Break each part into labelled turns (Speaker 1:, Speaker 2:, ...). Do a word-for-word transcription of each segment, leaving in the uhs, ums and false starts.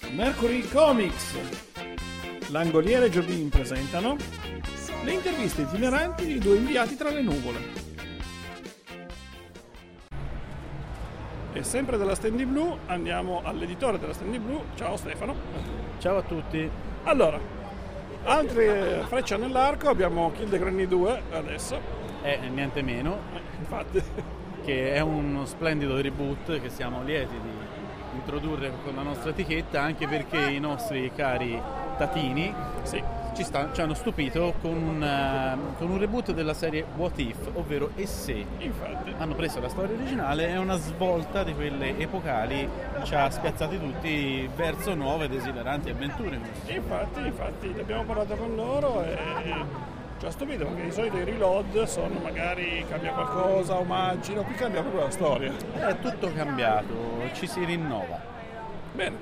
Speaker 1: Mercury Comics, Langoliere e Giobin presentano le interviste itineranti di due inviati tra le nuvole. E sempre dalla Standy Blu andiamo all'editore della Standy Blu. Ciao Stefano.
Speaker 2: Ciao a tutti.
Speaker 1: Allora, altre frecce nell'arco, abbiamo Kill the Granny due adesso.
Speaker 2: E eh, niente meno.
Speaker 1: Eh, infatti.
Speaker 2: Che è uno splendido reboot che siamo lieti di introdurre con la nostra etichetta, anche perché i nostri cari tatini
Speaker 1: sì.
Speaker 2: ci, sta, ci hanno stupito con un, uh, con un reboot della serie What If, ovvero E se.
Speaker 1: Infatti.
Speaker 2: Hanno preso la storia originale, è una svolta di quelle epocali, ci ha spiazzati tutti verso nuove ed esileranti avventure.
Speaker 1: Infatti, infatti, abbiamo parlato con loro e ci ha stupito, perché di solito i reload sono magari cambia qualcosa, omaggi, no, qui cambia proprio la storia.
Speaker 2: È tutto cambiato, ci si rinnova.
Speaker 1: Bene.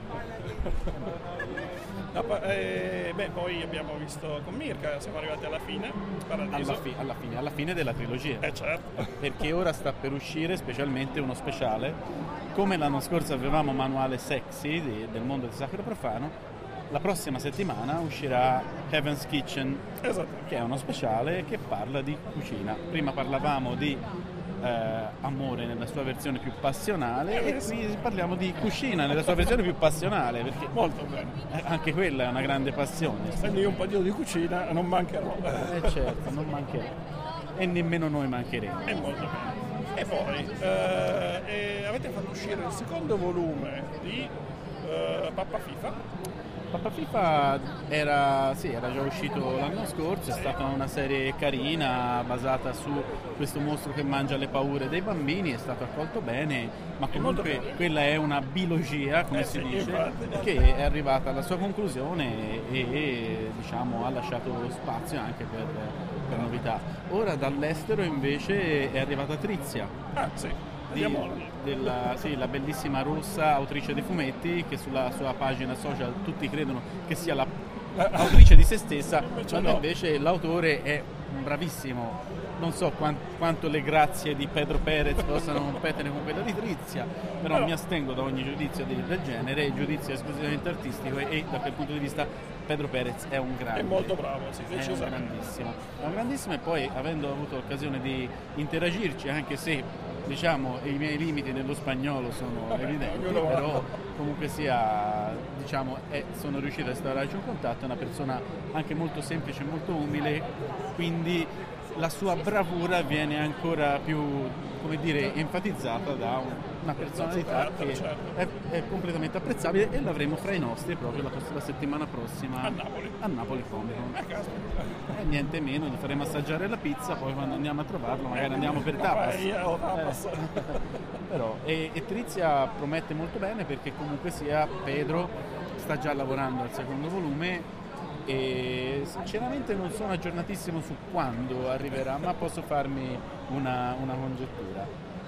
Speaker 1: eh, beh, poi abbiamo visto con Mirka, siamo arrivati alla fine.
Speaker 2: Alla, fi- alla fine, alla fine della trilogia.
Speaker 1: Eh certo.
Speaker 2: Perché ora sta per uscire specialmente uno speciale. Come l'anno scorso avevamo manuale sexy di, del mondo del sacro profano, la prossima settimana uscirà Heaven's Kitchen,
Speaker 1: esatto,
Speaker 2: che è uno speciale che parla di cucina. Prima parlavamo di eh, amore nella sua versione più passionale e qui parliamo di cucina nella sua versione più passionale, perché
Speaker 1: molto bene.
Speaker 2: Eh, anche quella è una grande passione.
Speaker 1: Essendo io un po' di cucina non mancherò.
Speaker 2: Eh certo, non mancherò. E nemmeno noi mancheremo.
Speaker 1: E molto bene. E poi eh, e avete fatto uscire il secondo volume di eh, Pappa FIFA.
Speaker 2: Pappa FIFA era, sì, era già uscito l'anno scorso, è stata una serie carina basata su questo mostro che mangia le paure dei bambini, è stato accolto bene, ma comunque quella è una bilogia, come
Speaker 1: eh
Speaker 2: si
Speaker 1: sì,
Speaker 2: dice,
Speaker 1: infatti.
Speaker 2: che è arrivata alla sua conclusione e, e diciamo ha lasciato spazio anche per, per novità. Ora dall'estero invece è arrivata Trizia.
Speaker 1: Ah sì.
Speaker 2: Di, della, sì, la bellissima russa autrice di fumetti che sulla sua pagina social tutti credono che sia la autrice di se stessa, quando invece l'autore è bravissimo. Non so quant, quanto le grazie di Pedro Perez possano competere con quella di Trizia, però, però mi astengo da ogni giudizio di, del genere, il giudizio è esclusivamente artistico e, e da quel punto di vista Pedro Perez è un grande.
Speaker 1: È molto bravo, sì,
Speaker 2: è un grandissimo. È un grandissimo e poi avendo avuto l'occasione di interagirci, anche se diciamo i miei limiti nello spagnolo sono Vabbè, evidenti, però comunque sia, diciamo, è, sono riuscito a instaurarci un contatto, è una persona anche molto semplice e molto umile, quindi la sua bravura viene ancora più, come dire, enfatizzata da un, una personalità che è, è completamente apprezzabile e l'avremo fra i nostri proprio la, la settimana prossima
Speaker 1: a Napoli,
Speaker 2: a Napoli Comic Con. E niente meno, gli faremo assaggiare la pizza, poi quando andiamo a trovarlo magari andiamo per tapas.
Speaker 1: tapas.
Speaker 2: Eh. Però, e, e Trizia promette molto bene perché comunque sia Pedro sta già lavorando al secondo volume e sinceramente non sono aggiornatissimo su quando arriverà, ma posso farmi una, una congettura.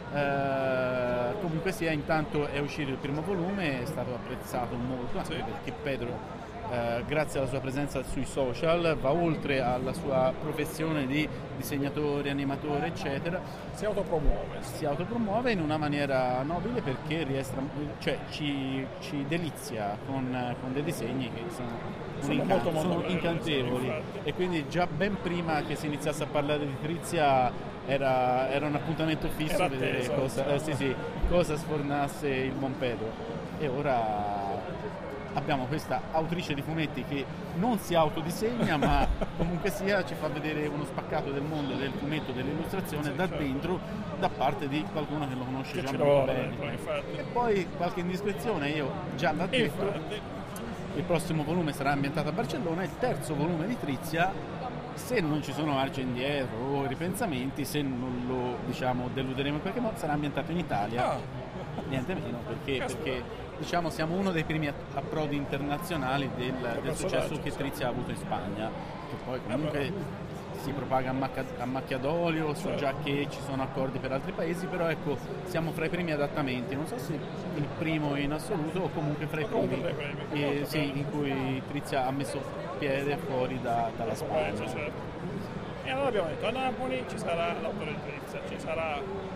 Speaker 2: Eh, comunque sia, intanto è uscito il primo volume, è stato apprezzato molto anche sì. perché Pedro eh, grazie alla sua presenza sui social va oltre alla sua professione di disegnatore, animatore eccetera,
Speaker 1: si autopromuove
Speaker 2: si autopromuove in una maniera nobile perché riesce, cioè, ci, ci delizia con, con dei disegni che sono
Speaker 1: sono,
Speaker 2: incanto,
Speaker 1: molto, molto
Speaker 2: sono
Speaker 1: belli,
Speaker 2: incantevoli
Speaker 1: sì,
Speaker 2: e quindi già ben prima che si iniziasse a parlare di Trizia era, era un appuntamento fisso
Speaker 1: era
Speaker 2: vedere
Speaker 1: atteso,
Speaker 2: cosa, eh, sì, sì, cosa sfornasse il buon Pedro. E ora abbiamo questa autrice di fumetti che non si autodisegna ma comunque sia ci fa vedere uno spaccato del mondo del fumetto, dell'illustrazione sì, da certo. dentro, da parte di qualcuno che lo conosce che già molto bene. E poi qualche indiscrezione, io già l'ho detto, infatti. Il prossimo volume sarà ambientato a Barcellona, il terzo volume di Trizia, se non ci sono marce indietro o ripensamenti, se non lo diciamo deluderemo in qualche modo, sarà ambientato in Italia. Ah. Niente meno, perché, perché diciamo siamo uno dei primi approdi internazionali del, del successo che Trizia ha avuto in Spagna, che poi comunque si propaga a macchia, a macchia d'olio, so già che ci sono accordi per altri paesi, però ecco, siamo fra i primi adattamenti, non so se il primo in assoluto o comunque fra i primi, eh, sì, in cui Trizia ha messo piede fuori da, dalla Spagna.
Speaker 1: E allora abbiamo detto, a Napoli ci sarà l'autore di Trizia, ci sarà chi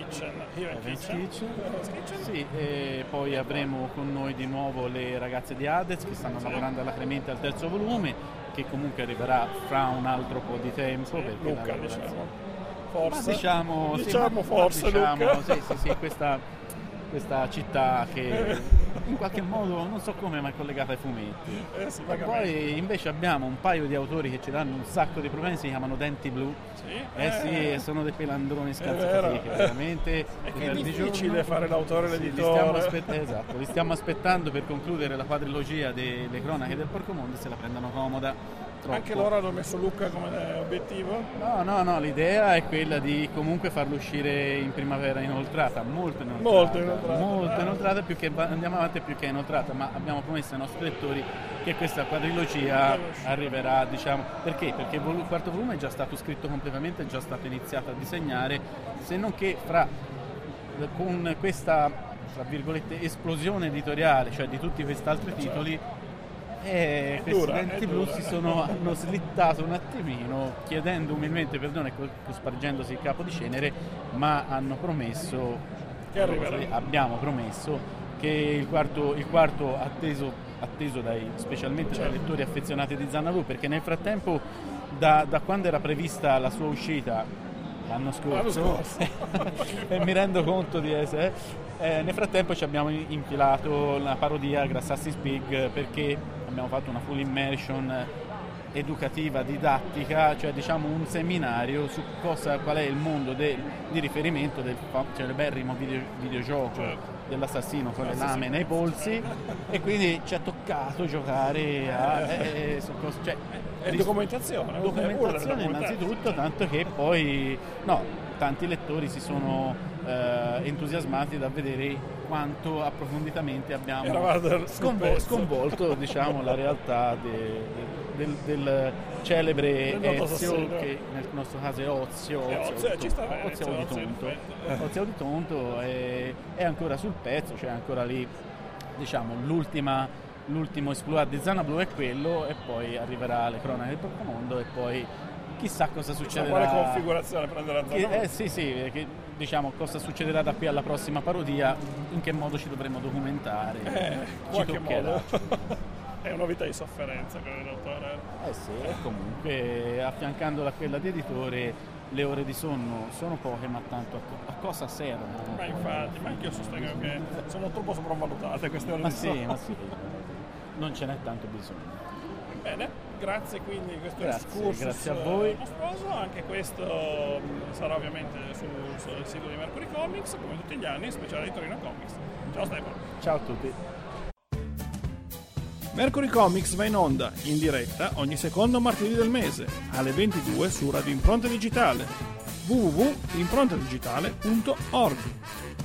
Speaker 1: Kitchen, Heaven's
Speaker 2: Heaven's
Speaker 1: Kitchen.
Speaker 2: Kitchen.
Speaker 1: Heaven's Kitchen.
Speaker 2: Sì, e poi avremo con noi di nuovo le ragazze di Hades che stanno
Speaker 1: Sì.
Speaker 2: lavorando alla Clemente al terzo volume, che comunque arriverà fra un altro po' di tempo.
Speaker 1: Sì,
Speaker 2: perché la
Speaker 1: Lucca,
Speaker 2: lavorazione-
Speaker 1: diciamo.
Speaker 2: Ma
Speaker 1: Forse.
Speaker 2: diciamo, sì,
Speaker 1: Diciamo
Speaker 2: ma-
Speaker 1: forse,
Speaker 2: ma diciamo,
Speaker 1: Lucca.
Speaker 2: sì, sì, sì, questa, questa città che in qualche modo non so come ma è collegata ai fumetti.
Speaker 1: Eh sì,
Speaker 2: E
Speaker 1: vagamente.
Speaker 2: poi invece abbiamo un paio di autori che ci danno un sacco di problemi, si chiamano Denti Blu.
Speaker 1: Sì,
Speaker 2: Eh sì, e sono dei pelandroni
Speaker 1: vero.
Speaker 2: scalzafatiche, veramente.
Speaker 1: E che è
Speaker 2: venerdì
Speaker 1: difficile
Speaker 2: giorno.
Speaker 1: fare l'autore e
Speaker 2: Sì, li
Speaker 1: l'editore.
Speaker 2: stiamo aspett- esatto, li stiamo aspettando per concludere la quadrilogia delle cronache del Porcomondo e se la prendono comoda. Troppo.
Speaker 1: Anche loro hanno messo Lucca come obiettivo?
Speaker 2: No, no, no, l'idea è quella di comunque farlo uscire in primavera inoltrata, molto inoltrata,
Speaker 1: Molto inoltrata,
Speaker 2: molto
Speaker 1: ah.
Speaker 2: inoltrata, più che va- andiamo avanti più che inoltrata, ma abbiamo promesso ai nostri lettori che questa quadrilogia arriverà, diciamo, perché? Perché il vol- quarto volume è già stato scritto completamente, è già stato iniziato a disegnare, se non che fra con questa, tra virgolette, esplosione editoriale, cioè di tutti questi altri titoli, e questi
Speaker 1: dura,
Speaker 2: Denti
Speaker 1: è
Speaker 2: Blu
Speaker 1: dura.
Speaker 2: si sono hanno slittato un attimino chiedendo umilmente perdono e co- spargendosi il capo di cenere, ma hanno promesso
Speaker 1: Che arriverà.
Speaker 2: abbiamo promesso che il quarto, il quarto atteso, atteso dai, specialmente dai
Speaker 1: Certo.
Speaker 2: lettori affezionati di Xanadu, perché nel frattempo da, da quando era prevista la sua uscita l'anno scorso,
Speaker 1: L'anno scorso.
Speaker 2: e mi rendo conto di essere eh, nel frattempo ci abbiamo infilato la parodia Assassin's Pig, perché abbiamo fatto una full immersion educativa, didattica, cioè diciamo un seminario su cosa, qual è il mondo del, di riferimento del fa- celeberrimo video, videogioco
Speaker 1: Certo.
Speaker 2: dell'assassino con le
Speaker 1: Ah, sì,
Speaker 2: lame
Speaker 1: sì.
Speaker 2: nei polsi, e quindi ci ha toccato giocare a eh, eh, su cose, cioè,
Speaker 1: È
Speaker 2: ris-
Speaker 1: documentazione,
Speaker 2: documentazione innanzitutto, tanto che poi no, tanti lettori si sono eh, entusiasmati da vedere quanto approfonditamente abbiamo
Speaker 1: Eravate sul
Speaker 2: sconvo-
Speaker 1: pezzo.
Speaker 2: sconvolto diciamo, la realtà de- del, del celebre
Speaker 1: Del noto
Speaker 2: Ezio,
Speaker 1: assassino.
Speaker 2: che nel nostro caso è Ozio,
Speaker 1: È
Speaker 2: Ozio,
Speaker 1: Ozio,
Speaker 2: Ozio,
Speaker 1: ci sta bene,
Speaker 2: Ozio
Speaker 1: Ozio,
Speaker 2: di
Speaker 1: Ozio,
Speaker 2: Tonto.
Speaker 1: perfetto.
Speaker 2: Ozio di Tonto è, è ancora sul pezzo, cioè ancora lì, diciamo, l'ultima, l'ultimo exploit di Xanadu è quello, e poi arriverà le cronache del Porcomondo e poi chissà cosa
Speaker 1: Chissà
Speaker 2: succederà.
Speaker 1: quale configurazione prenderà
Speaker 2: Che-
Speaker 1: Xanadu.
Speaker 2: eh sì sì, che, diciamo cosa succederà da qui alla prossima parodia, in che modo ci dovremo documentare,
Speaker 1: Eh, in
Speaker 2: ci
Speaker 1: qualche
Speaker 2: toccherà.
Speaker 1: modo. È una vita di sofferenza quella dell'autore.
Speaker 2: Eh sì, e comunque affiancandola a quella di editore le ore di sonno sono poche, ma tanto a, a cosa servono?
Speaker 1: Ma infatti, ma anche io sostengo che sono troppo sopravvalutate queste ore
Speaker 2: Ma
Speaker 1: di
Speaker 2: sì,
Speaker 1: sonno.
Speaker 2: ma sì, non ce n'è tanto bisogno.
Speaker 1: Bene, grazie quindi di questo
Speaker 2: Grazie,
Speaker 1: excursus
Speaker 2: grazie a voi.
Speaker 1: eh, mostruoso. Anche questo mh, sarà ovviamente sul, sul sito di Mercury Comics, come tutti gli anni, speciale di Torino Comics. Ciao Stefano.
Speaker 2: Ciao a tutti.
Speaker 1: Mercury Comics va in onda, in diretta, ogni secondo martedì del mese, alle ventidue su Radio Impronta Digitale, w w w punto improntadigitale punto org.